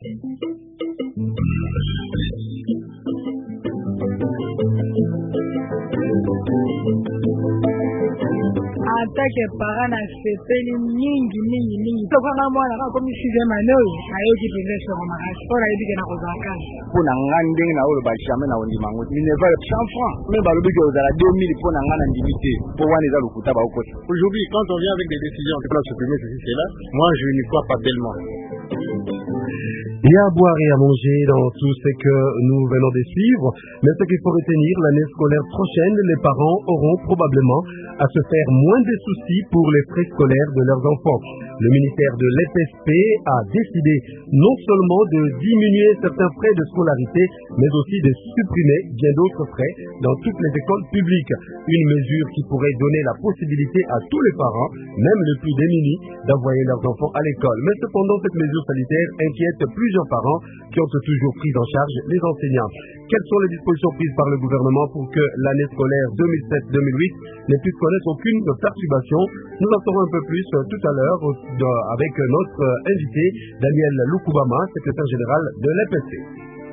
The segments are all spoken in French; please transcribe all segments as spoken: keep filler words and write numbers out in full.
Atake parana sepeli mingi mingi mingi tokanga mwana ka komi sixième année oyo ayoki mpenza soko makasi mpona ayebike na kozala kani mpo na nga ndenge na oyo bajame na ondimango minerval cent francs me balobiki ozala deux mille mpo na nga na ndimi te mpo wana eza lokuta baokota. Aujourd'hui quand on vient avec des décisions on peut supprimer ceci cela, moi je n'y crois pas tellement. Il y a à boire et à manger dans tout ce que nous venons de suivre, mais ce qu'il faut retenir, l'année scolaire prochaine, les parents auront probablement à se faire moins de soucis pour les frais scolaires de leurs enfants. Le ministère de l'E P S P a décidé non seulement de diminuer certains frais de scolarité, mais aussi de supprimer bien d'autres frais dans toutes les écoles publiques. Une mesure qui pourrait donner la possibilité à tous les parents, même les plus démunis, d'envoyer leurs enfants à l'école. Mais cependant, cette mesure sanitaire inquiète plusieurs parents qui ont toujours pris en charge les enseignants. Quelles sont les dispositions prises par le gouvernement pour que l'année scolaire deux mille sept deux mille huit ne puisse connaître aucune perturbation? Nous en saurons un peu plus tout à l'heure avec notre invité Daniel Lukubama, secrétaire général de l'E P S P.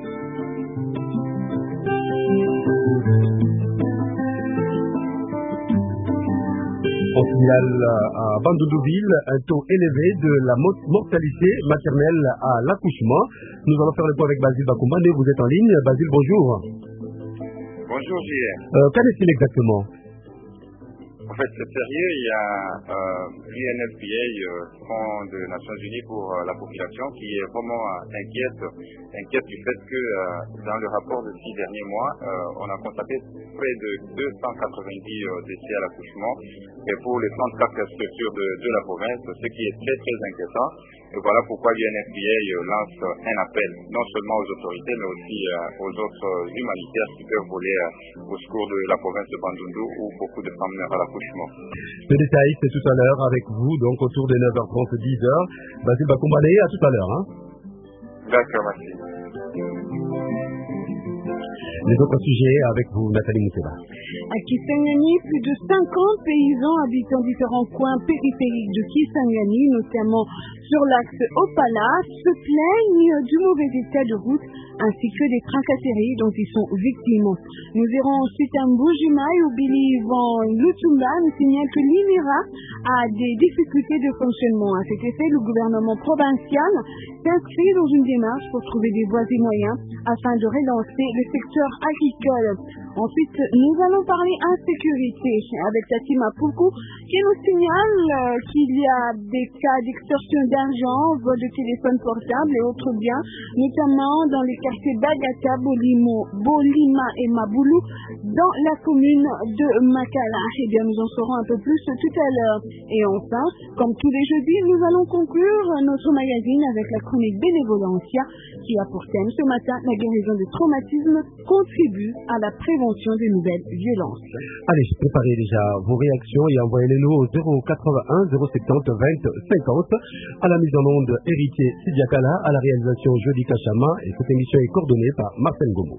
On signale à Bandundouville un taux élevé de la mortalité maternelle à l'accouchement. Nous allons faire le point avec Basile Bakoumane. Vous êtes en ligne. Basile, bonjour. Bonjour, J R. Euh, Qu'en est-il exactement? En fait, c'est sérieux. Il y a euh, l'U N F P A, euh, Fonds des Nations Unies pour euh, la population, qui est vraiment euh, inquiète, inquiète du fait que euh, dans le rapport de six derniers mois, euh, on a constaté près de deux cent quatre-vingt-dix euh, décès à l'accouchement, et pour les trente-quatre structures de, de la province, ce qui est très très inquiétant. Et voilà pourquoi l'U N F P A euh, lance un appel, non seulement aux autorités, mais aussi euh, aux autres euh, humanitaires qui peuvent voler euh, au secours de la province de Bandundu, où beaucoup de femmes meurent à l'accouchement. Le détail, c'est tout à l'heure avec vous, donc autour de neuf heures trente, dix heures. Basile Bakoumane, à tout à l'heure. Hein. D'accord, merci. Les autres sujets avec vous, Nathalie Mouteba. À Kisangani, plus de cinquante paysans habitant différents coins périphériques de Kisangani, notamment sur l'axe Opala, se plaignent du mauvais état de route ainsi que des tracasseries dont ils sont victimes. Nous irons ensuite à Mbujimai où Billy Van Lutumba nous signale que l'I N I R A a des difficultés de fonctionnement. À cet effet, le gouvernement provincial s'inscrit dans une démarche pour trouver des voies et moyens afin de relancer le secteur agricole. Ensuite, nous allons parler insécurité avec Tatima Poukou qui nous signale euh, qu'il y a des cas d'extorsion d'argent, vol de téléphone portable et autres biens, notamment dans les quartiers Bagata, Bolimo, Bolima et Maboulou, dans la commune de Makala. Eh bien, nous en saurons un peu plus tout à l'heure. Et enfin, comme tous les jeudis, nous allons conclure notre magazine avec la chronique Bénévolencia qui a pour thème ce matin la guérison des traumatismes contribue à la prévention des nouvelles violences. Allez, préparez déjà vos réactions et envoyez-les-nous au zéro quatre-vingt-un zéro soixante-dix vingt cinquante. À la mise en onde, Héritier Sidiakala, à la réalisation Jody Kachama, et cette émission est coordonnée par Marcel Gomo.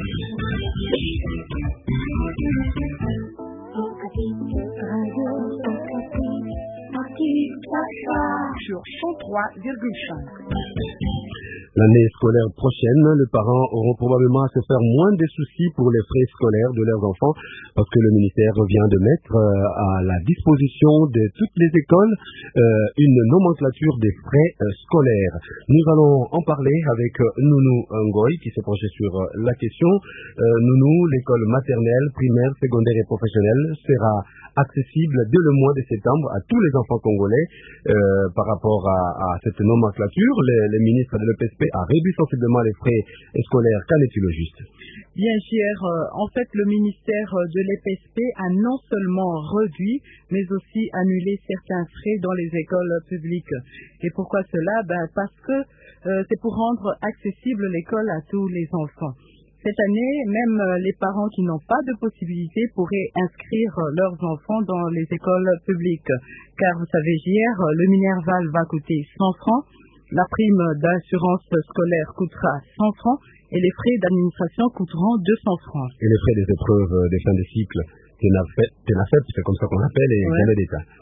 Sur cent trois virgule cinq. L'année scolaire prochaine, les parents auront probablement à se faire moins de soucis pour les frais scolaires de leurs enfants parce que le ministère vient de mettre euh, à la disposition de toutes les écoles euh, une nomenclature des frais euh, scolaires. Nous allons en parler avec euh, Nounou Ngoy qui s'est penché sur euh, la question. Euh, Nounou, l'école maternelle, primaire, secondaire et professionnelle sera accessible dès le mois de septembre à tous les enfants congolais euh, par rapport à, à cette nomenclature. Les, les ministres de l'E P S P a réduit sensiblement les frais scolaires. Qu'en est-il au juste? Bien cher, euh, en fait le ministère de l'E P S P a non seulement réduit, mais aussi annulé certains frais dans les écoles publiques. Et pourquoi cela? Ben, parce que euh, c'est pour rendre accessible l'école à tous les enfants. Cette année, même les parents qui n'ont pas de possibilité pourraient inscrire leurs enfants dans les écoles publiques. Car vous savez, hier, le Minerval va coûter cent francs, la prime d'assurance scolaire coûtera cent francs et les frais d'administration coûteront deux cents francs. Et les frais des épreuves des fins de cycle, T N A F E P, c'est comme ça qu'on l'appelle, et ouais. jamais d'État.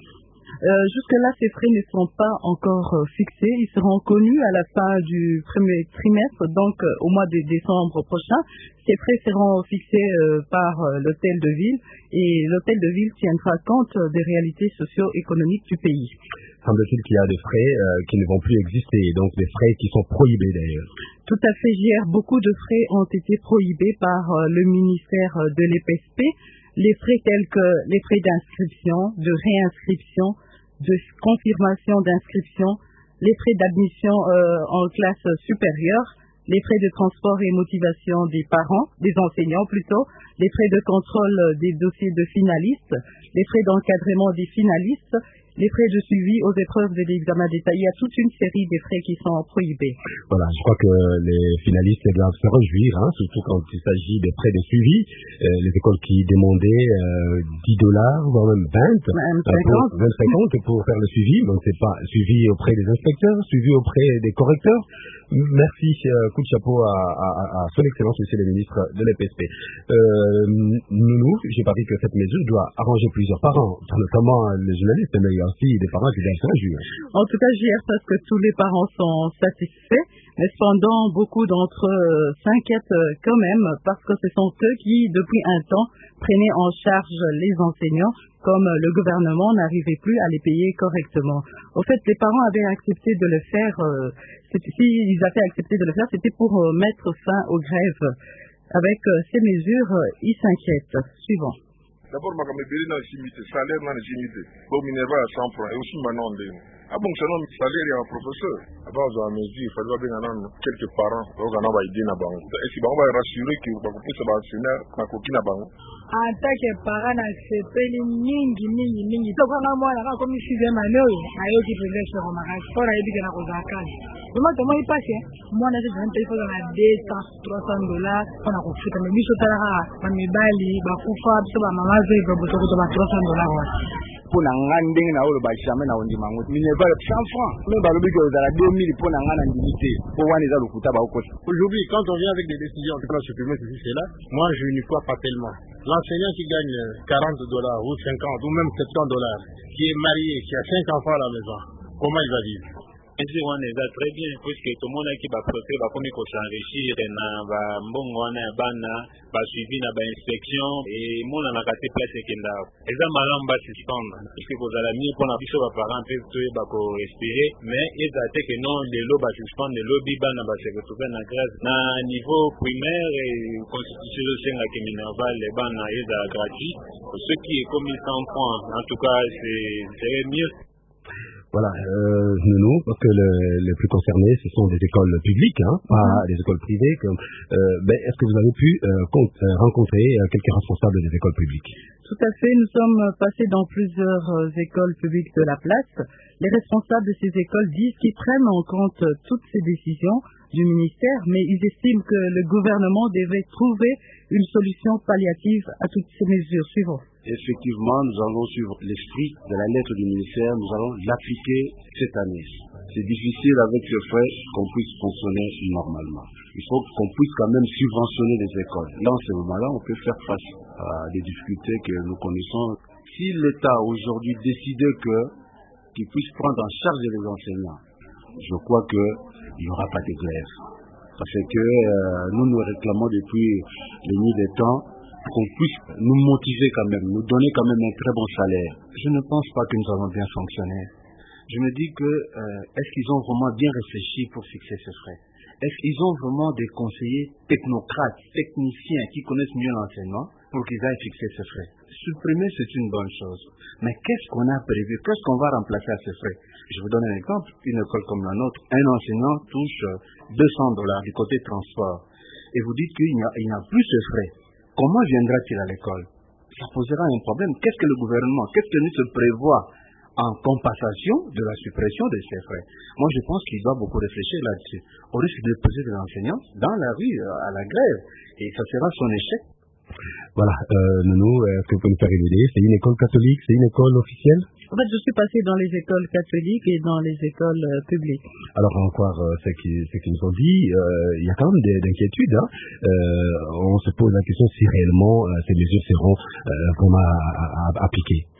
Euh, jusque-là, ces frais ne sont pas encore euh, fixés. Ils seront connus à la fin du premier trimestre, donc euh, au mois de décembre prochain. Ces frais seront fixés euh, par euh, l'hôtel de ville et l'hôtel de ville tiendra compte des réalités socio-économiques du pays. Semble-t-il qu'il y a des frais euh, qui ne vont plus exister, donc des frais qui sont prohibés d'ailleurs. Tout à fait, hier, beaucoup de frais ont été prohibés par euh, le ministère de l'E P S P. Les frais tels que les frais d'inscription, de réinscription, de confirmation d'inscription, les frais d'admission euh, en classe supérieure, les frais de transport et motivation des parents, des enseignants plutôt, les frais de contrôle des dossiers de finalistes, les frais d'encadrement des finalistes, les frais de suivi aux épreuves de l'examen d'État. Il y a toute une série de frais qui sont prohibés. Voilà, je crois que les finalistes doivent se réjouir, hein, surtout quand il s'agit des frais de suivi. Euh, les écoles qui demandaient euh, dix dollars, voire même vingt, vingt, cinquante pour faire le suivi. Donc c'est pas suivi auprès des inspecteurs, suivi auprès des correcteurs. Merci, euh, coup de chapeau à, à, à son excellence, monsieur le ministre de l'E P S P. Euh, Nounou, j'ai pas dit que cette mesure doit arranger plusieurs parents, notamment les journalistes, mais aussi des parents qui doivent se réjouir. En tout cas, j'y parce que tous les parents sont satisfaits, mais cependant, beaucoup d'entre eux s'inquiètent quand même parce que ce sont eux qui, depuis un temps, prenaient en charge les enseignants, comme le gouvernement n'arrivait plus à les payer correctement. Au fait, les parents avaient accepté de le faire, euh, s'ils avaient accepté de le faire, c'était pour euh, mettre fin aux grèves. Avec euh, ces mesures, euh, ils s'inquiètent. Suivant. D'abord, ma caméra n'a limité, salaire n'a limité. Bon, Minerva à cent francs, et aussi maintenant, ah bon, c'est un salaire et un professeur. Avant, on m'a dit, il fallait bien avoir quelques parents, donc on va aider na bango. Et si on va rassurer que on va couper ce enseignement, na coquille na bango. En tant que parent, accepter mingi mingi mingi. Donc on a moi là comme si j'ai mal au, ayo qui peut faire comme un sport ayo qui na kozaka. Comment comment il passe? Moi na je viens payer pour la deux cents trois cents dollars, on a coupé mais biso tala ba mibali ba kufa biso ba mama ze ba boto ko ba trois cents dollars. Pour na ngandeng na olo ba jamais na ondi mango. Minerva cent francs. Mais ba lobi que za la deux mille pour na ngana limité. Pour wani za lokuta ba okoti. Aujourd'hui, quand on vient avec des décisions qui peuvent supprimer ceci cela, moi je n'y crois pas tellement. L'enseignant qui gagne quarante dollars ou cinquante ou même soixante dollars, qui est marié, qui a cinq enfants à la maison, comment il va vivre? On est très bien puisque tout le monde qui va procéder va comme s'enrichir na ba mbongo wana ya bana ba suivi na ba inspection et mon na kati place kenda eza malamba suspendre puisque vous allez mieux pour na biso ba parents peut to ba ko respirer mais eza te que non de lo ba suspendre de lobby bana ba se retrouver na grève na niveau primaire et constitution senga que Minerva les bana eza gratuit ce qui est comme cent francs en tout cas c'est c'est mieux. Voilà, euh, nous, parce que le, les plus concernés, ce sont des écoles publiques, hein, pas mm-hmm. des écoles privées. Comme, euh, ben, est-ce que vous avez pu euh, compte, euh, rencontrer euh, quelques responsables des écoles publiques? Tout à fait, nous sommes passés dans plusieurs euh, écoles publiques de la place. Les responsables de ces écoles disent qu'ils prennent en compte euh, toutes ces décisions du ministère, mais ils estiment que le gouvernement devait trouver une solution palliative à toutes ces mesures suivantes. Effectivement, nous allons suivre l'esprit de la lettre du ministère, nous allons l'appliquer cette année. C'est difficile avec ce frais qu'on puisse fonctionner normalement. Il faut qu'on puisse quand même subventionner les écoles. Dans ce moment-là, on peut faire face à des difficultés que nous connaissons. Si l'État aujourd'hui décidait que, qu'il puisse prendre en charge les enseignants, je crois qu'il n'y aura pas de grève. Parce que euh, nous nous réclamons depuis les nuits des temps qu'on puisse nous motiver quand même, nous donner quand même un très bon salaire. Je ne pense pas que nous avons bien fonctionné. Je me dis que euh, est-ce qu'ils ont vraiment bien réfléchi pour fixer ce frais? Est-ce qu'ils ont vraiment des conseillers technocrates, techniciens qui connaissent mieux l'enseignement pour qu'ils aillent fixer ce frais? Supprimer, c'est une bonne chose. Mais qu'est-ce qu'on a prévu? Qu'est-ce qu'on va remplacer à ce frais? Je vous donne un exemple. Une école comme la nôtre, un enseignant touche deux cents dollars du côté transport. Et vous dites qu'il n'y a, il n'y a plus ce frais. Comment viendra-t-il à l'école? Ça posera un problème. Qu'est-ce que le gouvernement, qu'est-ce que nous se prévoit en compensation de la suppression de ces frais? Moi, je pense qu'il doit beaucoup réfléchir là-dessus. On risque de poser des enseignants dans la rue, à la grève. Et ça sera son échec. Voilà, euh, Nounou, est-ce que vous pouvez nous faire une idée? C'est une école catholique, c'est une école officielle? En fait, je suis passé dans les écoles catholiques et dans les écoles euh, publiques. Alors, on va voir euh, ce qu'ils qu nous ont dit. Euh, il y a quand même des inquiétudes. Hein. Euh, on se pose la question si réellement euh, ces mesures seront euh, vraiment à, à, à appliquées.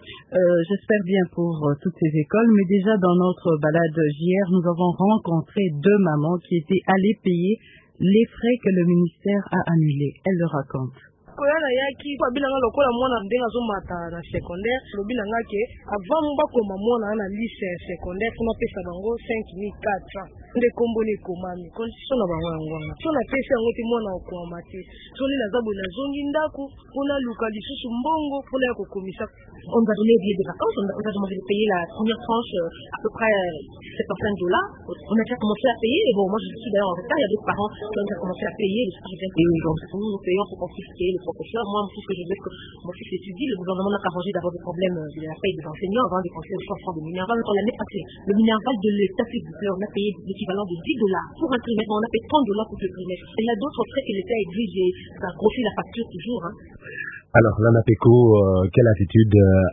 Euh, j'espère bien pour euh, toutes ces écoles, mais déjà dans notre balade hier, nous avons rencontré deux mamans qui étaient allées payer les frais que le ministère a annulés. Elles le racontent. koyala yaki kwa bilanga lokola mwana ndenga azomata na secondaire lobi nanga ke avant mbakoma mwana na lycée secondaire kuna pesa bango cinq mille quatre cents nde komboni komami condition na bango yango wana so na pesa yango te mwana okoma te so ni nazabu na zongi ndaku kuna luka lisusu mbongo pona ya kokomisa. On nous a donné des billets de vacances, on nous a demandé de payer la première tranche euh, à peu près soixante-cinq dollars. On a déjà commencé à payer, et bon, moi je suis d'ailleurs en retard, il y a d'autres parents qui ont déjà commencé à payer, les gens bien payé, donc nous nous payons pour qu'on puisse payer le professeur. Moi, tout ce que je veux que mon fils étudie, le gouvernement n'a qu'à arrangé d'avoir des problèmes de la paye des enseignants avant de dépenser le cent francs de Minerval. On l'année passée, le Minerval de l'État public, on a payé l'équivalent de dix dollars pour un trimestre, on a payé trente dollars pour le trimestre. Et il y a d'autres frais que l'État exige et ça grossit la facture toujours. Hein. Alors, l'ANAPECO, euh, quelle attitude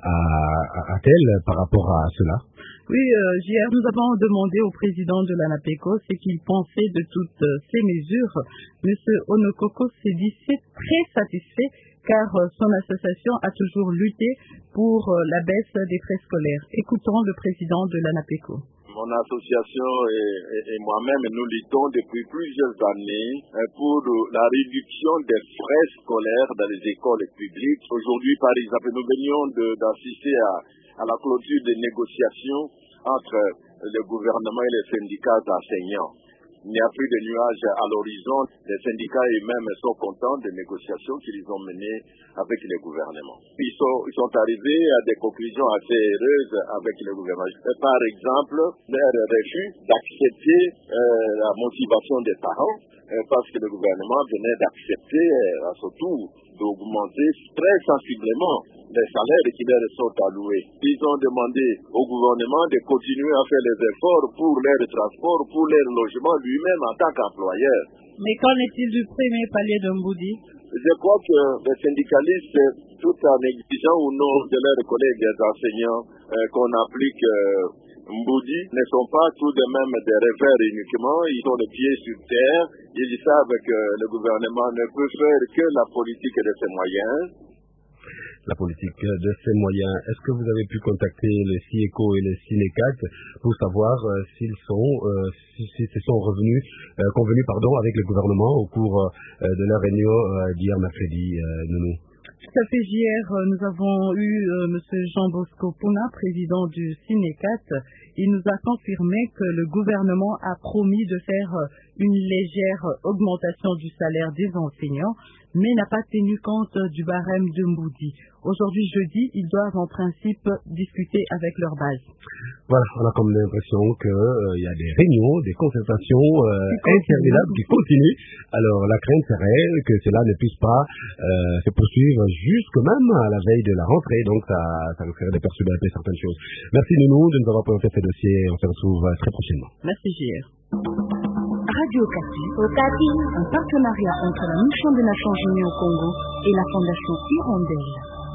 euh, a-t-elle par rapport à cela? Oui, euh, hier, nous avons demandé au président de l'ANAPECO ce qu'il pensait de toutes euh, ces mesures. Monsieur Onokoko s'est dit c'est très satisfait car euh, son association a toujours lutté pour euh, la baisse des frais scolaires. Écoutons le président de l'ANAPECO. Mon association et, et, et moi-même, nous luttons depuis plusieurs années pour la réduction des frais scolaires dans les écoles publiques. Aujourd'hui, par exemple, nous venions d'assister à, à la clôture des négociations entre le gouvernement et les syndicats enseignants. Il n'y a plus de nuages à l'horizon. Les syndicats eux-mêmes sont contents des négociations qu'ils ont menées avec le gouvernement. Ils sont, ils sont arrivés à des conclusions assez heureuses avec le gouvernement. Par exemple, leur refus d'accepter euh, la motivation des parents euh, parce que le gouvernement venait d'accepter euh, à son tour d'augmenter très sensiblement les salaires qui leur sont alloués. Ils ont demandé au gouvernement de continuer à faire les efforts pour leur transport, pour leur logement lui-même en tant qu'employeur. Mais qu'en est-il du premier palier de Mboudi? Je crois que les syndicalistes, tout en exigeant au nom de leurs collègues enseignants euh, qu'on applique euh, Mboudi, ne sont pas tout de même des rêveurs uniquement. Ils ont les pieds sur terre. Ils savent que le gouvernement ne peut faire que la politique de ses moyens. La politique de ces moyens. Est-ce que vous avez pu contacter le SIECO et le SINECAT pour savoir euh, s'ils sont, euh, si, si, si sont revenus, euh, convenus pardon, avec le gouvernement au cours euh, de leur réunion euh, d'hier mercredi, euh, Nounou? Tout à fait, hier, nous avons eu euh, M. Jean Bosco Pouna, président du SINECAT. Il nous a confirmé que le gouvernement a promis de faire une légère augmentation du salaire des enseignants, mais n'a pas tenu compte du barème de Mboudi. Aujourd'hui, jeudi, ils doivent en principe discuter avec leur base. Voilà, on a comme l'impression qu'il euh, y a des réunions, des concertations euh, interminables qui continuent. Alors, la crainte serait que cela ne puisse pas euh, se poursuivre jusque même à la veille de la rentrée. Donc, ça, ça risquerait de perturber un peu certaines choses. Merci Nounou de nous avoir présenté ce dossier. On se retrouve euh, très prochainement. Merci, J R. Radio Okapi, Okapi, un partenariat entre la Mission des Nations Unies au Congo et la Fondation Hirondelle.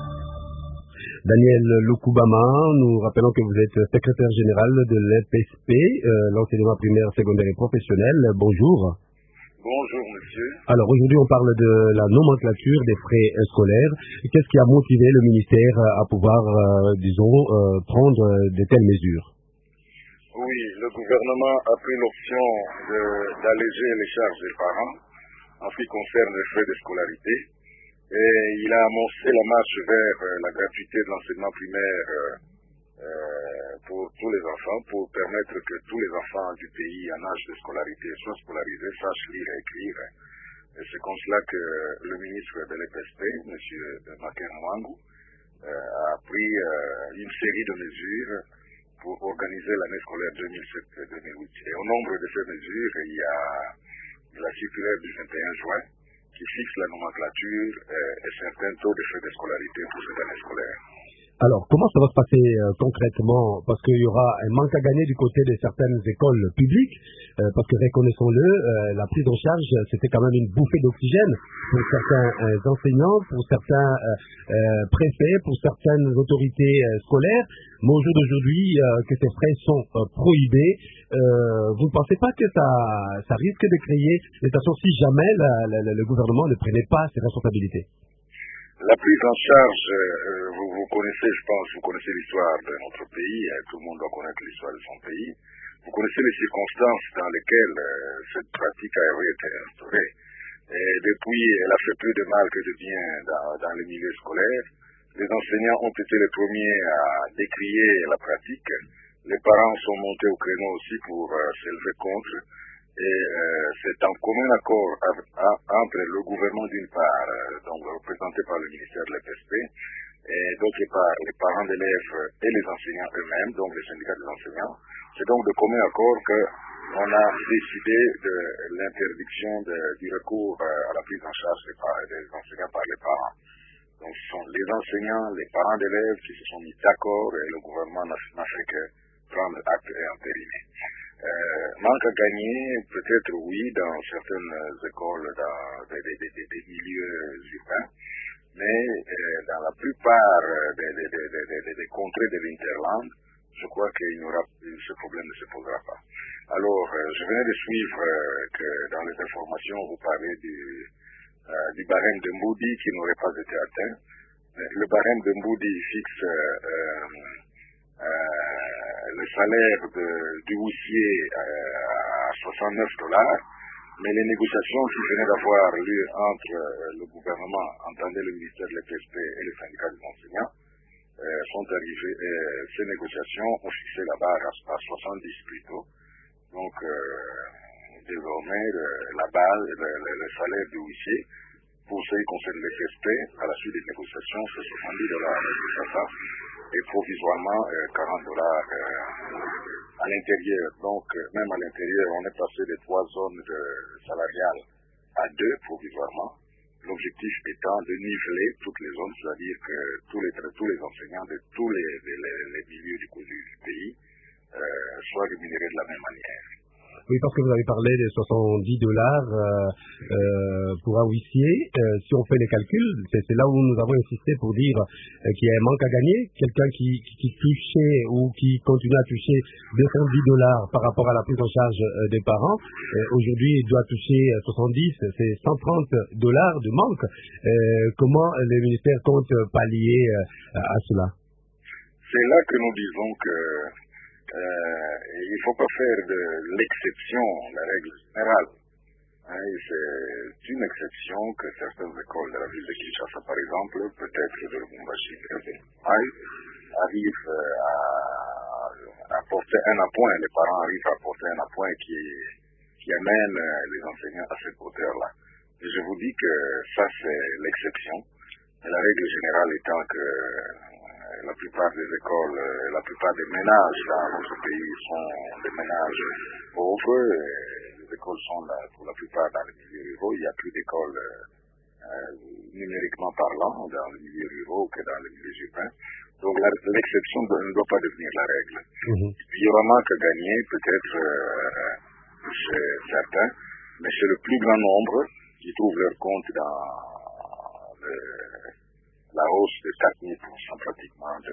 Daniel Lukubama, nous rappelons que vous êtes secrétaire général de l'E P S P, euh, l'enseignement primaire, secondaire et professionnel. Bonjour. Bonjour, monsieur. Alors, aujourd'hui, on parle de la nomenclature des frais scolaires. Qu'est-ce qui a motivé le ministère à pouvoir, euh, disons, euh, prendre de telles mesures? Oui, le gouvernement a pris l'option d'alléger les charges des parents en ce qui concerne les frais de scolarité. Et il a amorcé la marche vers euh, la gratuité de l'enseignement primaire euh, euh, pour tous les enfants, pour permettre que tous les enfants du pays en âge de scolarité soient scolarisés, sachent lire et écrire. Et c'est comme cela que le ministre de l'E P S P, M. Maker Mwangu, euh, a pris euh, une série de mesures pour organiser l'année scolaire deux mille sept deux mille huit. Et au nombre de ces mesures, il y a la circulaire du vingt et un juin, qui fixe la nomenclature euh, et certains taux de frais de scolarité pour cette année scolaire. Alors, comment ça va se passer euh, concrètement? Parce qu'il y aura un manque à gagner du côté de certaines écoles publiques, euh, parce que reconnaissons-le, euh, la prise en charge, c'était quand même une bouffée d'oxygène pour certains euh, enseignants, pour certains euh, euh, préfets, pour certaines autorités euh, scolaires. Mais au jour d'aujourd'hui, euh, que ces frais sont euh, prohibés, euh, vous ne pensez pas que ça, ça risque de créer des situations si jamais la, la, la, le gouvernement ne prenait pas ses responsabilités? La prise en charge, euh, vous, vous connaissez, je pense, vous connaissez l'histoire de notre pays, hein, tout le monde doit connaître l'histoire de son pays. Vous connaissez les circonstances dans lesquelles euh, cette pratique a été instaurée. Et depuis, elle a fait plus de mal que de bien dans, dans le milieu scolaire. Les enseignants ont été les premiers à décrier la pratique. Les parents sont montés au créneau aussi pour euh, s'élever contre. Et euh, c'est en commun accord avec, à, entre le gouvernement d'une part, euh, donc représenté par le ministère de l'E P S P, et d'autre part les parents d'élèves et les enseignants eux-mêmes, donc les syndicats des enseignants. C'est donc de commun accord qu'on a décidé de l'interdiction de, du recours euh, à la prise en charge des, des enseignants par les parents. Donc ce sont les enseignants, les parents d'élèves qui se sont mis d'accord et le gouvernement n'a fait que prendre acte et entériner. Euh, manque à gagner, peut-être oui, dans certaines écoles, dans des, des, des, des milieux urbains, mais euh, dans la plupart des, des, des, des, des, des contrées de l'Interland, je crois qu'il n'y aura, ce problème ne se posera pas. Alors, euh, je venais de suivre euh, que dans les informations, vous parlez du, euh, du barème de Moody qui n'aurait pas été atteint. Le barème de Moody fixe euh, euh, le salaire de, du huissier euh, à soixante-neuf dollars, mais les négociations qui venaient d'avoir lieu entre euh, le gouvernement, entendez le ministère de l'E P S P et les syndicats des enseignants, euh, sont arrivées, euh, ces négociations ont fixé la barre à, à soixante-dix plutôt. Donc, euh, désormais, le, la barre, le, le, le salaire du huissier, pour ce qui concerne l'E P S P, à la suite des négociations, c'est soixante-dix dollars et provisoirement euh, quarante dollars euh, à l'intérieur. Donc, euh, même à l'intérieur, on est passé de trois zones de salariales à deux provisoirement. L'objectif étant de niveler toutes les zones, c'est-à-dire que tous les, tous les enseignants de tous les, les, les milieux du, du pays euh, soient rémunérés de la même manière. Oui, parce que vous avez parlé de soixante-dix dollars euh, euh, pour un huissier. Euh, si on fait les calculs, c'est, c'est là où nous avons insisté pour dire euh, qu'il y a un manque à gagner. Quelqu'un qui, qui, qui touchait ou qui continue à toucher deux cent dix dollars par rapport à la prise en charge euh, des parents, euh, aujourd'hui il doit toucher soixante-dix, c'est cent trente dollars de manque. Euh, comment le ministère compte pallier euh, à cela? C'est là que nous disons que Euh, il ne faut pas faire de l'exception la règle générale. Hein, c'est une exception que certaines écoles de la ville de Kinshasa, par exemple, peut-être de Lubumbashi, arrivent à, à porter un appoint, les parents arrivent à porter un appoint qui, qui amène les enseignants à cette hauteur-là. Et je vous dis que ça, c'est l'exception. Et la règle générale étant que la plupart des écoles, la plupart des ménages dans notre pays sont des ménages pauvres. Les écoles sont là, pour la plupart dans les milieux ruraux. Il n'y a plus d'écoles euh, numériquement parlant dans les milieux ruraux que dans les milieux urbains. Donc la, l'exception ne doit pas devenir la règle. Mm-hmm. Il y aura manque à gagner, peut-être euh, chez certains, mais chez le plus grand nombre qui trouvent leur compte dans le la hausse de quatre mille pour cent pratiquement de...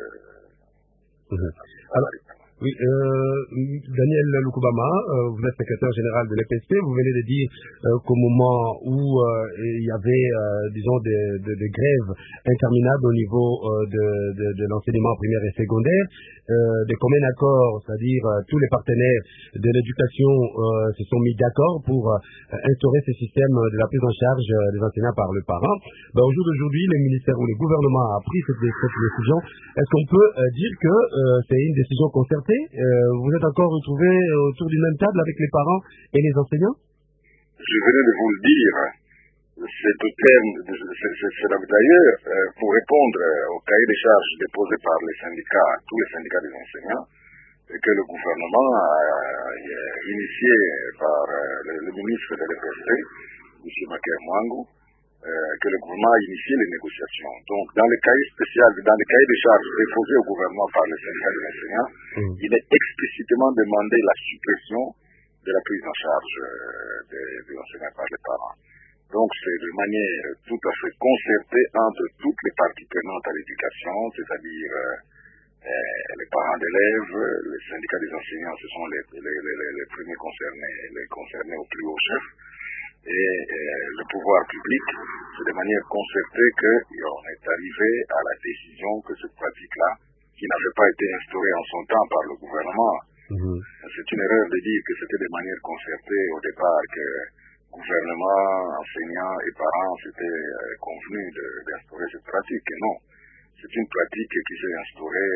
Mmh. Alors, oui, euh, Daniel Lukubama, euh, vous êtes secrétaire général de l'E P S P, vous venez de dire euh, qu'au moment où euh, il y avait, euh, disons, des, des, des grèves interminables au niveau euh, de, de, de l'enseignement primaire et secondaire, euh, des communs accords, c'est-à-dire euh, tous les partenaires de l'éducation euh, se sont mis d'accord pour euh, instaurer ce système de la prise en charge euh, des enseignants par le parent. Ben, au jour d'aujourd'hui, le ministère ou le gouvernement a pris cette, cette décision. Est-ce qu'on peut euh, dire que euh, c'est une décision concertée? Euh, vous êtes encore retrouvés autour d'une même table avec les parents et les enseignants? Je venais de vous le dire. C'est au terme, c'est, c'est, c'est d'ailleurs euh, pour répondre au cahier des charges déposé par les syndicats, tous les syndicats des enseignants, et que le gouvernement a, a initié par euh, le, le ministre de l'E P S P, M. Maker Mwangu, Euh, que le gouvernement a initié les négociations. Donc, dans le cahier spécial, dans le cahier des charges déposé au gouvernement par les syndicats des enseignants, mmh. il est explicitement demandé la suppression de la prise en charge euh, des, des enseignants par les parents. Donc, c'est de manière tout à fait concertée entre toutes les parties prenantes à l'éducation, c'est-à-dire euh, euh, les parents d'élèves, les syndicats des enseignants, ce sont les, les, les, les premiers concernés, les concernés au plus haut chef, et euh, le pouvoir public, c'est de manière concertée qu'on est arrivé à la décision que cette pratique-là, qui n'avait pas été instaurée en son temps par le gouvernement, mmh. c'est une erreur de dire que c'était de manière concertée au départ, que gouvernement, enseignants et parents s'étaient convenus d'instaurer cette pratique. Et non, c'est une pratique qui s'est instaurée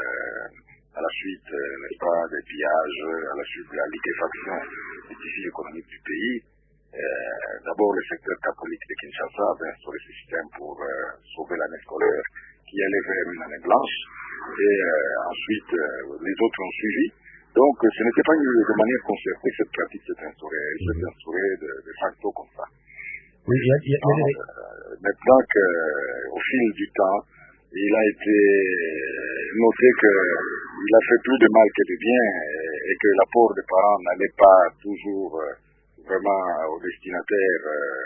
euh, à la suite, euh, n'est-ce pas, des pillages, à la suite de la liquéfaction du tissu économique du pays. Euh, D'abord, le secteur catholique de Kinshasa avait instauré ce système pour euh, sauver l'année scolaire qui allait vers une année blanche. Et euh, ensuite, euh, les autres ont suivi. Donc, euh, ce n'était pas de manière concertée que cette pratique s'est instaurée. Elle s'est instaurée de, de facto comme ça. Oui, il y a, il y a, il y a... Euh, maintenant qu'au fil du temps, il a été noté qu'il a fait plus de mal que de bien et, et que l'apport des parents n'allait pas toujours euh, vraiment aux destinataires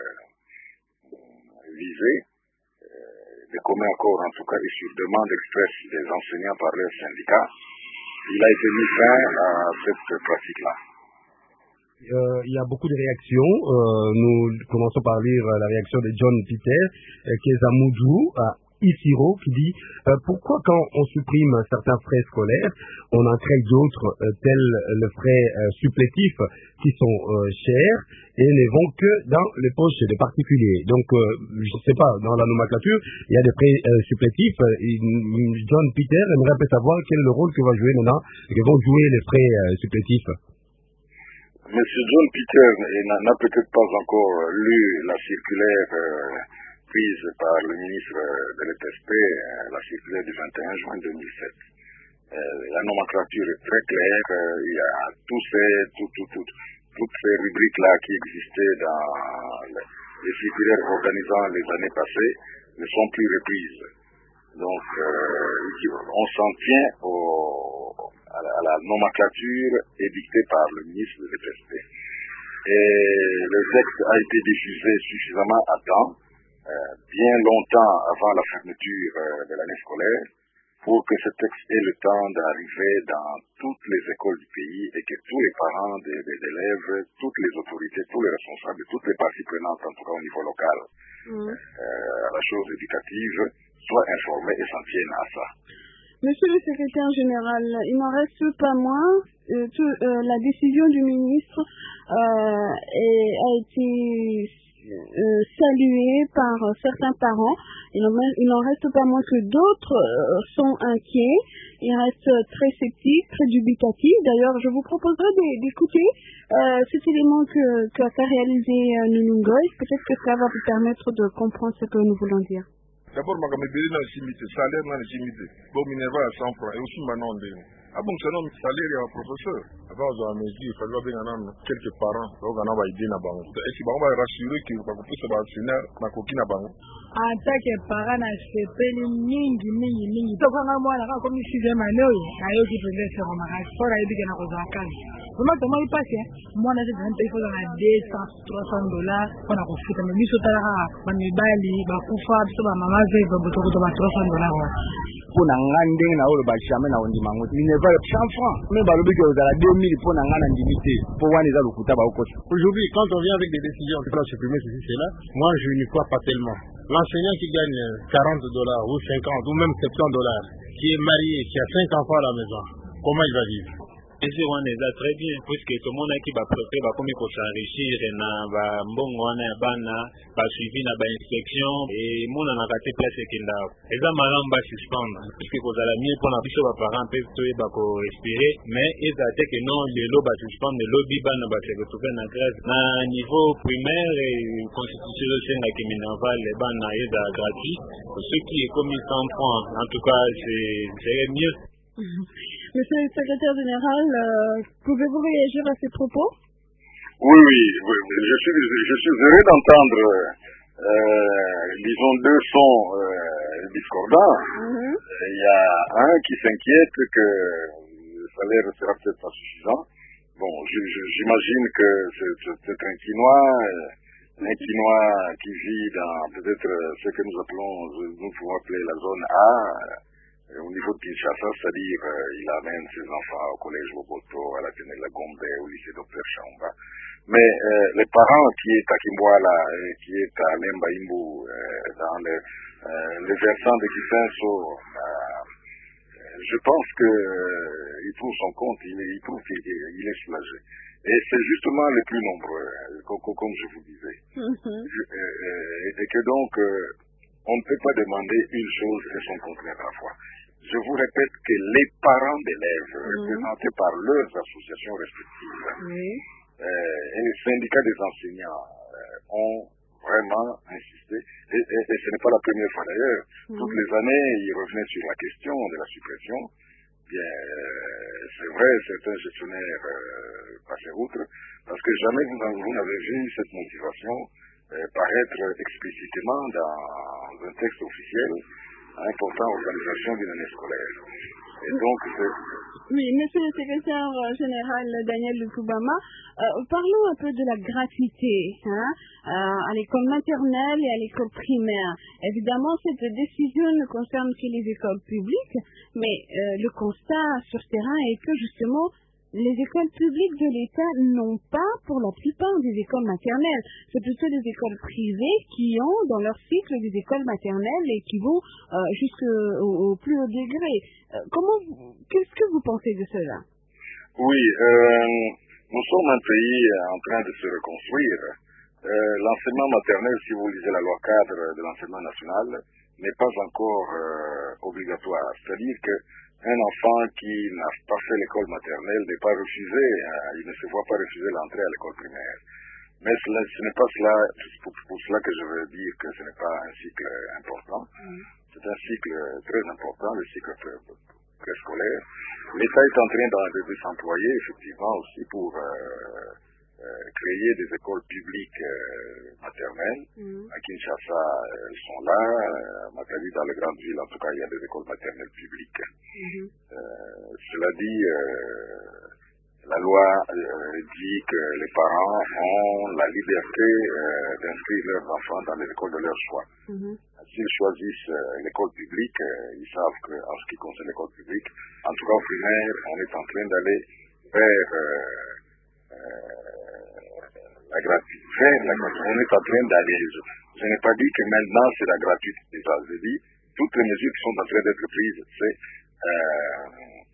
euh, visés. Euh, de commun accord, en tout cas, et sur demande expresse des enseignants par leurs syndicats, il a été mis fin à cette pratique-là. Euh, il y a beaucoup de réactions. Euh, nous commençons par lire la réaction de John Peter, euh, qui est à Moudjou, à Isiro, qui dit euh, pourquoi quand on supprime certains frais scolaires, on en crée d'autres euh, tels le frais euh, supplétifs qui sont euh, chers et ne vont que dans les poches des particuliers. Donc, euh, je ne sais pas, dans la nomenclature, il y a des frais euh, supplétifs. John Peter aimerait un peu savoir quel est le rôle que va jouer maintenant, que vont jouer les frais euh, supplétifs. Monsieur John Peter n'a peut-être pas encore lu la circulaire euh, prise par le ministre de l'E P S P, la circulaire du vingt et un juin deux mille sept. Euh, la nomenclature est très claire, euh, il y a tous ces, tout, tout, tout, toutes ces rubriques-là qui existaient dans les, les circulaires organisant les années passées ne sont plus reprises. Donc, euh, on s'en tient au, à, la, à la nomenclature édictée par le ministre de l'E P S P. Et le texte a été diffusé suffisamment à temps, Euh, bien longtemps avant la fermeture euh, de l'année scolaire, pour que ce texte ait le temps d'arriver dans toutes les écoles du pays et que tous les parents des, des élèves, toutes les autorités, tous les responsables, toutes les parties prenantes, en tout cas au niveau local, mmh. euh, à la chose éducative, soient informés et s'en tiennent à ça. Monsieur le secrétaire général, il n'en reste pas moins euh, que euh, la décision du ministre euh, est, a été Euh, salué par euh, certains parents. Il n'en reste pas moins que d'autres euh, sont inquiets. Ils restent très sceptiques, très dubitatifs. D'ailleurs, je vous proposerai d'écouter euh, cet élément que, que qu'a réalisé euh, Nunungoy. Peut-être que ça va vous permettre de comprendre ce que nous voulons dire. D'abord, ma gamebeli na chimite, salaire na chimite. Bon, minerva à cent francs et aussi maintenant de ah bon, c'est un salaire à professeur. Avant, on a dit il fallait bien un quelques parents, donc on a aidé na bango. Et si on va rassurer que va couper ce bâtiment, ma coquine à bango. En tant que parent, c'est payé mingi mingi mingi. Donc on a moi là comme si j'ai ma noix, ayo qui faisait sur ma race, pour aller bien à Kozakal. Vraiment, comment il passe? Moi, on a dit il faut dans deux cents, trois cents dollars. On a refusé, mais lui, c'est là, on est bali, bah kufa, c'est ma maman veut, bah beaucoup de trois cents dollars. Pour n'angande na olo ba chame na ondi mango il ne va cent francs mais ba lobi que vous avez deux mille pour n'angana limité pour voir les alukuta ba okosa. Aujourd'hui, quand on vient avec des décisions qui peuvent supprimer ceci cela, moi je n'y crois pas tellement. L'enseignant qui gagne quarante dollars ou cinquante ou même soixante dollars, qui est marié, qui a cinq enfants à la maison, comment il va vivre? Et c'est on est très bien puisque tout le monde qui va préférer va comme il s'enrichir na ba mbongo wana ya bana ba suivi na ba inspection et mon na kati place kinda eza malamu ba suspendre puisque ko zala mieux pour na biso ba parents peut to ba ko respirer mais eza te que non le lo ba suspendre le lobby bana ba se retrouver na grève na niveau primaire et constitution senga qui minerval les bana eza gratuit ce qui est comme cent francs en tout cas c'est c'est mieux. Monsieur le secrétaire général, euh, pouvez-vous réagir à ces propos? Oui, oui, oui, je suis, je suis heureux d'entendre, euh, disons, deux sons euh, discordants. Mm-hmm. Il y a un qui s'inquiète que le salaire ne sera peut-être pas suffisant. Bon, j'imagine que c'est un Quinois, un Quinois qui vit dans peut-être ce que nous appelons, nous pouvons appeler la zone A, au niveau de Kinshasa, c'est-à-dire euh, il amène ses enfants au collège Moboto, à la Tenela Gombe, au lycée Docteur Chamba. Mais euh, les parents qui est à Kimboala, euh, qui est à Lembaïmbou, euh, dans le, euh, les versants de Kisenso, euh, je pense que euh, il trouve son compte, il, il trouve qu'il il est soulagé. Et c'est justement les plus nombreux, comme, comme je vous disais. Mm-hmm. je, euh, et que donc, euh, on ne peut pas demander une chose et son contraire à la fois. Je vous répète que les parents d'élèves, mm-hmm. représentés par leurs associations respectives, mm-hmm. euh, et les syndicats des enseignants euh, ont vraiment insisté. Et, et, et ce n'est pas la première fois d'ailleurs. Mm-hmm. Toutes les années, ils revenaient sur la question de la suppression. Bien, euh, c'est vrai, certains gestionnaires euh, passaient outre, parce que jamais vous, vous n'avez vu cette motivation euh, paraître explicitement dans un texte officiel important organisation d'une année scolaire. Et donc, c'est... Oui, monsieur le secrétaire général Daniel Lukubama, euh, parlons un peu de la gratuité hein, euh, à l'école maternelle et à l'école primaire. Évidemment, cette décision ne concerne que les écoles publiques, mais euh, le constat sur ce terrain est que justement, les écoles publiques de l'État n'ont pas, pour la plupart des écoles maternelles. C'est plutôt les écoles privées qui ont dans leur cycle des écoles maternelles et qui vont euh, jusqu'au au plus haut degré. Euh, comment, qu'est-ce que vous pensez de cela? Oui, euh, nous sommes un pays en train de se reconstruire. Euh, l'enseignement maternel, si vous lisez la loi cadre de l'enseignement national, n'est pas encore euh, obligatoire. C'est-à-dire que un enfant qui n'a pas fait l'école maternelle n'est pas refusé, hein, il ne se voit pas refuser l'entrée à l'école primaire. Mais cela, ce n'est pas cela, pour, pour cela que je veux dire que ce n'est pas un cycle important. Mm. C'est un cycle très important, le cycle préscolaire. L'État est en train de, de s'employer effectivement aussi pour euh, euh, créer des écoles publiques euh, maternelles. Mm. À Kinshasa, elles sont là. À Matadi, dans les grandes villes, en tout cas, il y a des écoles maternelles publiques. Mm-hmm. Euh, cela dit, euh, la loi euh, dit que les parents ont la liberté euh, d'inscrire leurs enfants dans les écoles de leur choix. Mm-hmm. S'ils choisissent euh, l'école publique, euh, ils savent qu'en ce qui concerne l'école publique, en tout cas au primaire, on est en train d'aller vers euh, euh, la gratuité. On est en train d'aller. Je, je n'ai pas dit que maintenant c'est la gratuité. J'ai dit toutes les mesures qui sont en train d'être prises, c'est Euh,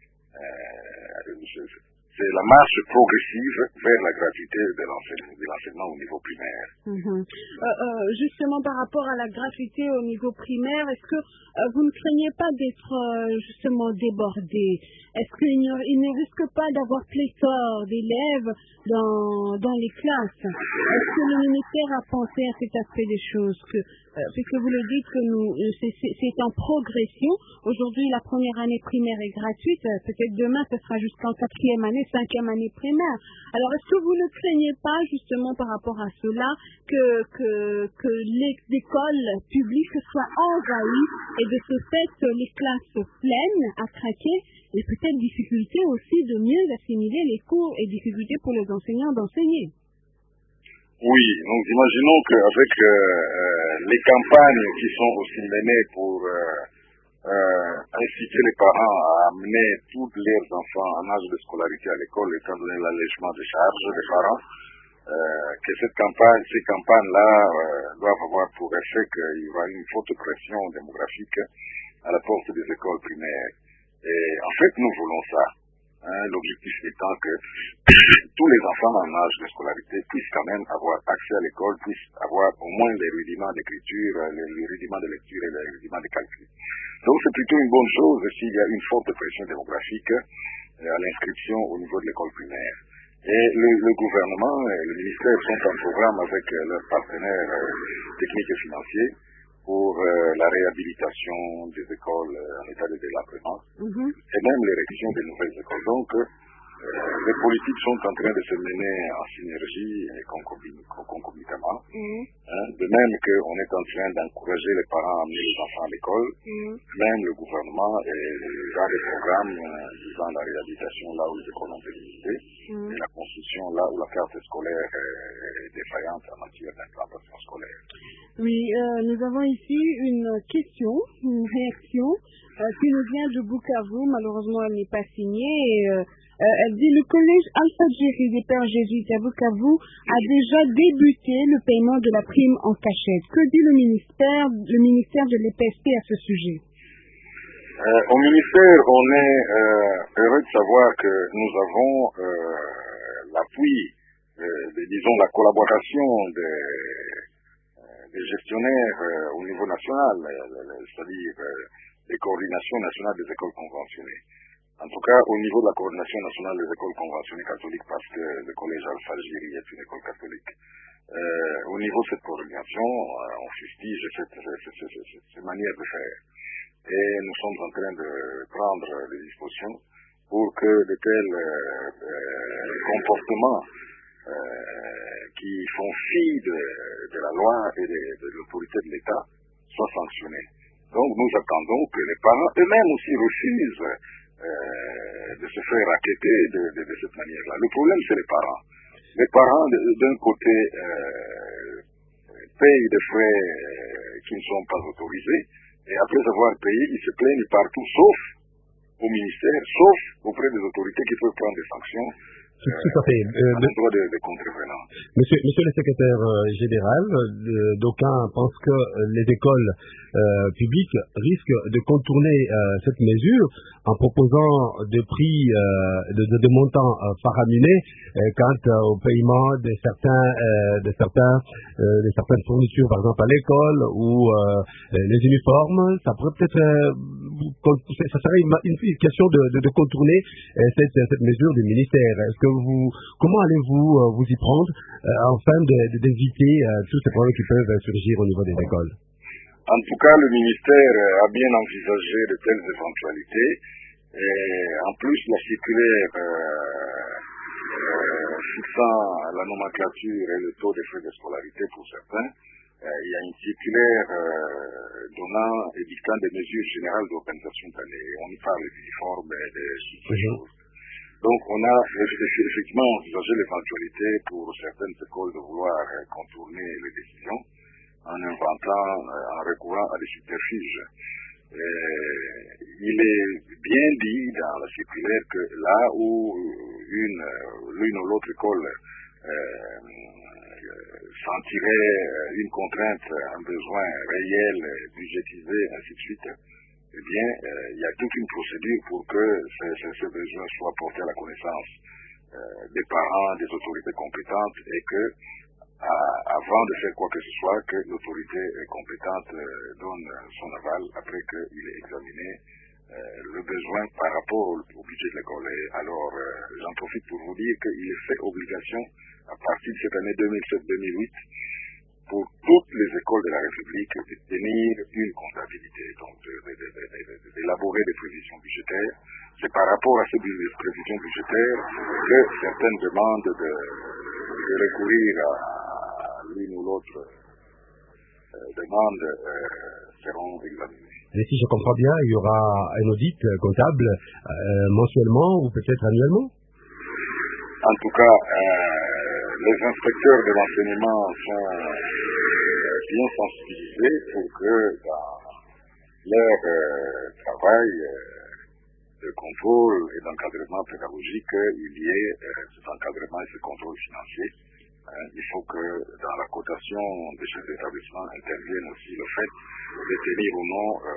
euh, c'est la marche progressive vers la gratuité de l'enseignement, de l'enseignement au niveau primaire. Mm-hmm. euh, euh, justement, par rapport à la gratuité au niveau primaire, est-ce que euh, vous ne craignez pas d'être euh, justement débordé? Est-ce qu'il ne, il ne risque pas d'avoir pléthore d'élèves dans, dans les classes? Est-ce que le ministère a pensé à cet aspect des choses que, euh, puisque vous le dites que nous, c'est, c'est, c'est en progression. Aujourd'hui, la première année primaire est gratuite. Peut-être demain, ce sera jusqu'en quatrième année, cinquième année primaire. Alors, est-ce que vous ne craignez pas, justement, par rapport à cela, que, que, que les écoles publiques soient envahies et de ce fait, les classes pleines à craquer et peut-être difficulté aussi de mieux assimiler les cours et difficulté pour les enseignants d'enseigner? Oui, donc imaginons qu'avec euh, les campagnes qui sont aussi menées pour euh, euh, inciter les parents à amener tous leurs enfants en âge de scolarité à l'école, étant donné l'allègement des charges des parents, euh, que cette campagne, ces campagnes-là euh, doivent avoir pour effet qu'il y aura une forte pression démographique à la porte des écoles primaires. Et en fait, nous voulons ça. Hein, l'objectif étant que tous les enfants en âge de scolarité puissent quand même avoir accès à l'école, puissent avoir au moins les rudiments d'écriture, les, les rudiments de lecture et les rudiments de calcul. Donc c'est plutôt une bonne chose s'il y a une forte pression démographique euh, à l'inscription au niveau de l'école primaire. Et le, le gouvernement et le ministère sont en programme avec euh, leurs partenaires euh, techniques et financiers pour euh, la réhabilitation des écoles euh, en état de délabrement, mm-hmm. et même l'érection des nouvelles écoles. Donc, euh, les politiques sont en train de se mener en synergie et concomitamment. Mm-hmm. Hein, de même qu'on est en train d'encourager les parents à amener les enfants à l'école, mm-hmm. même le gouvernement et dans des programmes euh, visant la réhabilitation là où les écoles ont été. réalité mmh. et la construction là où la carte scolaire est défaillante en matière d'implantation scolaire. Oui, euh, nous avons ici une question, une réaction euh, qui nous vient de Bukavu. Malheureusement, elle n'est pas signée. Et, euh, euh, elle dit le collège Alpha-Géry des Pères Jésuites à Bukavu a déjà débuté le paiement de la prime en cachette. Que dit le ministère, le ministère de l'E P S P à ce sujet? Euh, au ministère, on est euh, heureux de savoir que nous avons euh, l'appui, euh, de, disons la collaboration des, euh, des gestionnaires euh, au niveau national, euh, c'est-à-dire euh, les coordinations nationales des écoles conventionnées. En tout cas, au niveau de la coordination nationale des écoles conventionnées catholiques, parce que le collège Alpha-Géry est une école catholique. Euh, au niveau de cette coordination, euh, on fustige cette, cette, cette, cette, cette manière de faire. Et nous sommes en train de prendre des dispositions pour que de tels euh, euh, comportements euh, qui font fi de, de la loi et de, de l'autorité de l'État soient sanctionnés. Donc nous attendons que les parents eux-mêmes aussi refusent euh, de se faire acquitter de, de, de cette manière-là. Le problème, c'est les parents. Les parents, d'un côté, euh, payent des frais euh, qui ne sont pas autorisés. Et après avoir payé, ils se plaignent partout, sauf au ministère, sauf auprès des autorités qui peuvent prendre des sanctions Tout, tout à fait. Euh, à l'endroit des, des contrevenants. Monsieur, monsieur le secrétaire euh, général, euh, d'aucuns pensent que les écoles euh, publiques risquent de contourner euh, cette mesure en proposant des prix, euh, de, de, de montants euh, faraminés euh, quant euh, au paiement de certains, euh, de certains, euh, de certaines fournitures, par exemple à l'école ou euh, les uniformes. Ça pourrait peut-être, euh, ça serait une, une question de, de, de contourner euh, cette, cette mesure du ministère. Est-ce que vous, comment allez-vous euh, vous y prendre euh, afin d'éviter euh, tous ces problèmes qui peuvent surgir au niveau des écoles? En tout cas, le ministère a bien envisagé de telles éventualités. Et en plus, la circulaire euh, euh, fixant la nomenclature et le taux de frais de scolarité pour certains, euh, il y a une circulaire euh, donnant et dictant des mesures générales d'organisation d'année. On y parle d'uniformes et de toutes ces choses. Donc, on a effectivement envisagé l'éventualité pour certaines écoles de vouloir contourner les décisions en inventant, en recourant à des subterfuges. Et il est bien dit dans la circulaire que là où une, l'une ou l'autre école euh, sentirait une contrainte, un besoin réel, budgétisé, ainsi de suite, eh bien, euh, il y a toute une procédure pour que ce, ce, ce besoin soit porté à la connaissance euh, des parents, des autorités compétentes, et que, à, avant de faire quoi que ce soit, que l'autorité compétente euh, donne son aval après qu'il ait examiné euh, le besoin par rapport au, au budget de l'école. Et alors, euh, j'en profite pour vous dire qu'il est fait obligation, à partir de cette année deux mille sept deux mille huit, pour toutes les écoles de la République de tenir une comptabilité, donc d'élaborer des prévisions budgétaires. C'est par rapport à ces prévisions budgétaires que certaines demandent de, de recourir à, à l'une ou l'autre euh, demande euh, seront examinées. Et si je comprends bien, il y aura un audit comptable euh, mensuellement ou peut-être annuellement? En tout cas, euh, les inspecteurs de l'enseignement sont bien sensibilisés pour que dans leur euh, travail euh, de contrôle et d'encadrement pédagogique, il y ait euh, cet encadrement et ce contrôle financier. Hein, il faut que dans la cotation des chefs d'établissement intervienne aussi le fait de tenir ou non euh,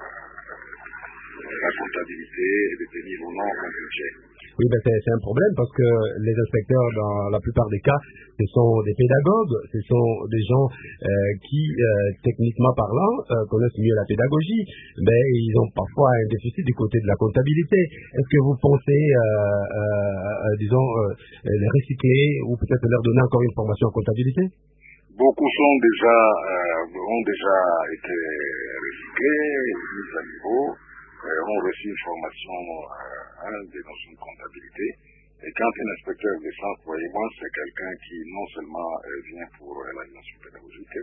la comptabilité et de tenir ou non un budget. Oui, ben c'est un problème parce que les inspecteurs, dans la plupart des cas, ce sont des pédagogues, ce sont des gens euh, qui, euh, techniquement parlant, euh, connaissent mieux la pédagogie, mais ils ont parfois un déficit du côté de la comptabilité. Est-ce que vous pensez, euh, euh, disons, euh, les recycler ou peut-être leur donner encore une formation en comptabilité? Beaucoup sont déjà, euh, ont déjà été recyclés, mis à niveau. Euh, ont reçu une formation euh, hein, des notions de comptabilité. Et quand un inspecteur descend, voyez-moi, c'est quelqu'un qui non seulement euh, vient pour euh, l'animation pédagogique,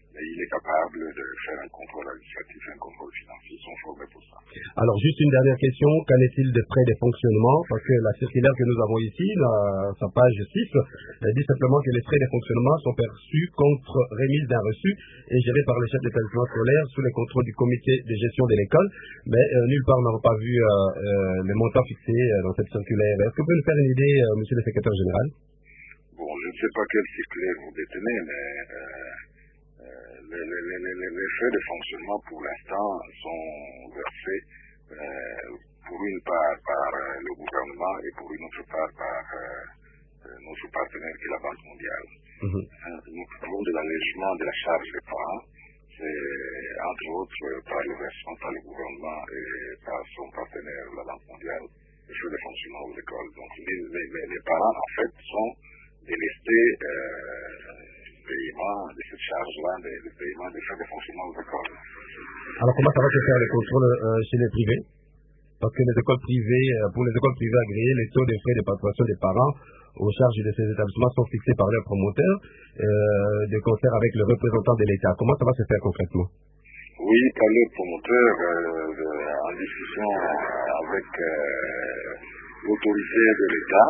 et il est capable de faire un contrôle administratif et un contrôle financier. Ils sont formés pour ça. Alors, juste une dernière question. Qu'en est-il des frais de fonctionnement? Parce que la circulaire que nous avons ici, la, sa page six, elle dit simplement que les frais de fonctionnement sont perçus contre remise d'un reçu et gérés par le chef d'établissement scolaire sous le contrôle du comité de gestion de l'école. Mais euh, nulle part, on n'a pas vu euh, euh, les montants fixés euh, dans cette circulaire. Est-ce que vous pouvez nous faire une idée, euh, monsieur le secrétaire général? Bon, je ne sais pas quelle circulaire vous détenez, mais euh, Les, les, les, les frais de fonctionnement pour l'instant sont versés euh, pour une part par euh, le gouvernement et pour une autre part par euh, notre partenaire qui est la Banque mondiale. Mm-hmm. euh, nous parlons de l'allègement de la charge des parents, c'est entre autres par le versement par le gouvernement et par son partenaire la Banque mondiale, les frais de fonctionnement aux écoles. Donc les, les, les parents en fait sont délestés euh, paiement de cette charge-là, le paiement des frais de fonctionnement aux écoles. Alors comment ça va se faire le contrôle euh, chez les privés? Parce que les écoles privées, euh, pour les écoles privées agréées, les taux de frais de participation des parents aux charges de ces établissements sont fixés par leurs promoteurs euh, de concert avec le représentant de l'État. Comment ça va se faire concrètement? Oui, par les promoteurs euh, en discussion avec euh, l'autorité de l'État,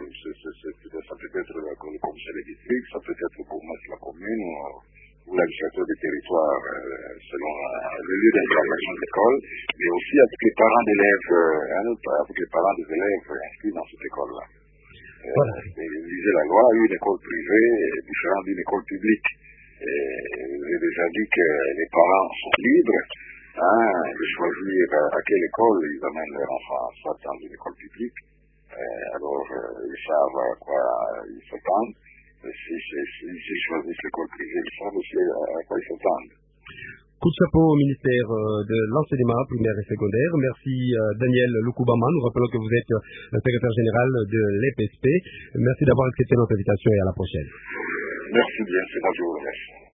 ça peut être le commissaire des districts, ça peut être pour moi la commune ou, ou l'administrateur des territoires euh, selon euh, le lieu d'installation de l'école, mais aussi avec les parents d'élèves, euh, avec les parents des élèves inscrits dans cette école-là. Euh, voilà. Lisez la loi, une école privée est différente d'une école publique. J'ai déjà dit que les parents sont libres hein, de choisir à quelle école ils amènent leurs enfants, soit dans une école publique. Euh, alors, euh, ils savent à quoi ils s'attendent. S'ils si, si, si choisissent l'école privée, ils savent aussi à quoi ils s'attendent. Coup de chapeau au ministère de l'enseignement primaire et secondaire. Merci Daniel Lukubama. Nous rappelons que vous êtes le secrétaire général de l'E P S P. Merci d'avoir accepté notre invitation et à la prochaine. Merci bien, c'est moi qui vous remercie.